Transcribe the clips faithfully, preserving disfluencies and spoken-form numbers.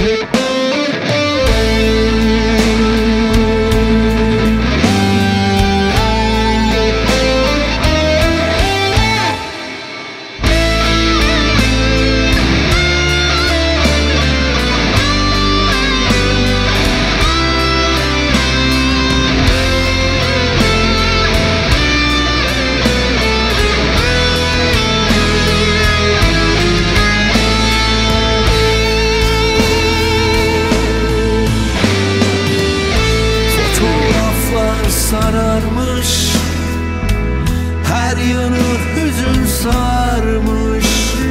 Sararmış, her yanı hüzün sarmış.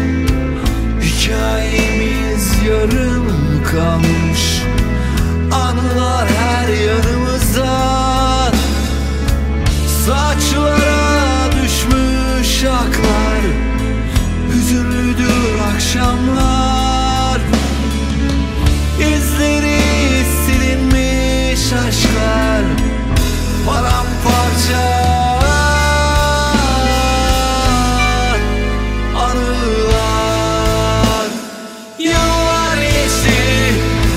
Hikayemiz yarım kalmış, anılar her yanımızda. Saçlara düşmüş aklar, hüzünlüdür akşamlar. İzleri silinmiş aşklar, paramparça anılar. Yıllar geçti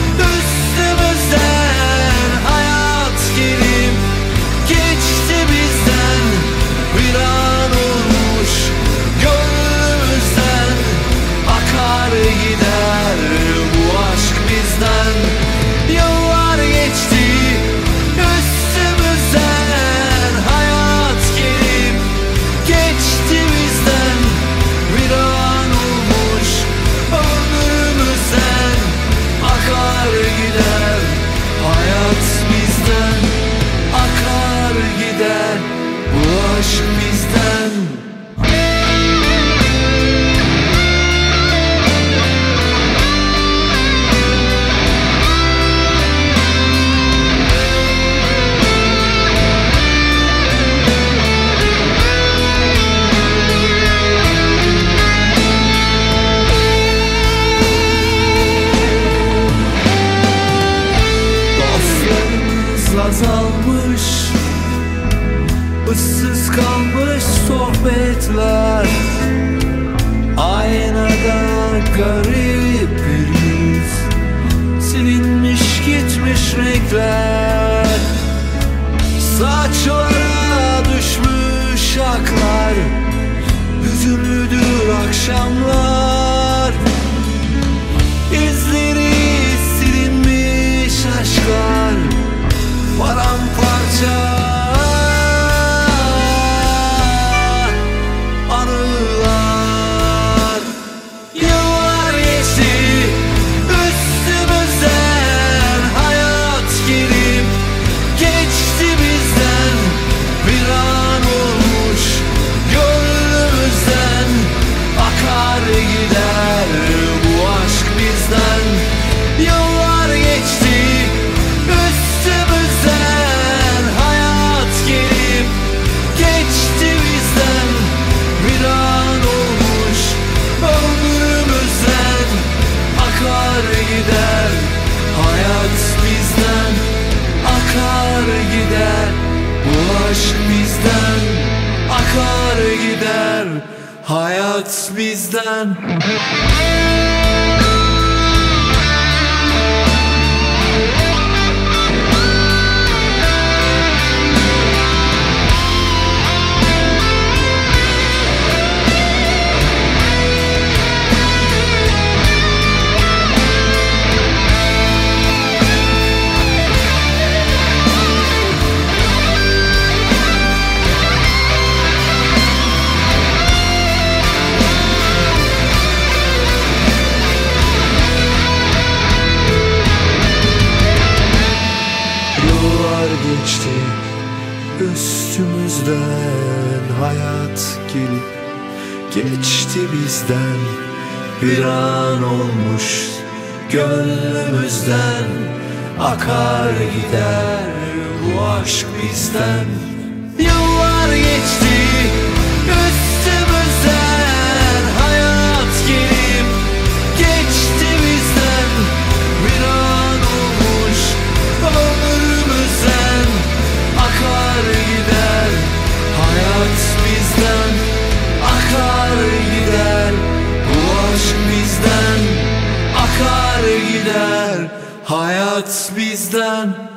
üstümüzden, hayat gelip geçti bizden. Bir an olmuş gönlümüzden, akar gider bu aşk bizden. Yıllar geçti aşk bizden. Dostlarımız azalmış, ıssız kalmış sohbetler. Aynada garip bir yüz, silinmiş gitmiş renkler. Saçlara düşmüş aklar, hüzünlüdür akşamlar. İzleri silinmiş aşklar, paramparça anılar. Yıllar geçti üstümüzden, hayat gelip geçti bizden. Bir an olmuş gönlümüzden, akar gider bu aşk bizden. Yıllar geçti üstümüzden, hayat gelip geçti bizden. Bir an olmuş ömrümüzden, akar gider hayat bizden. Akar gider bu aşk bizden, akar gider hayat bizden. Geçti üstümüzden, hayat gelip geçti bizden. Bir an olmuş gönlümüzden, akar gider bu aşk bizden. Yıllar geçti üstümüzden, hayat gelip geçti bizden. Bir an olmuş ömrümüzden, akar gider hayat bizden. Akar gider bu aşk bizden, akar gider hayat bizden.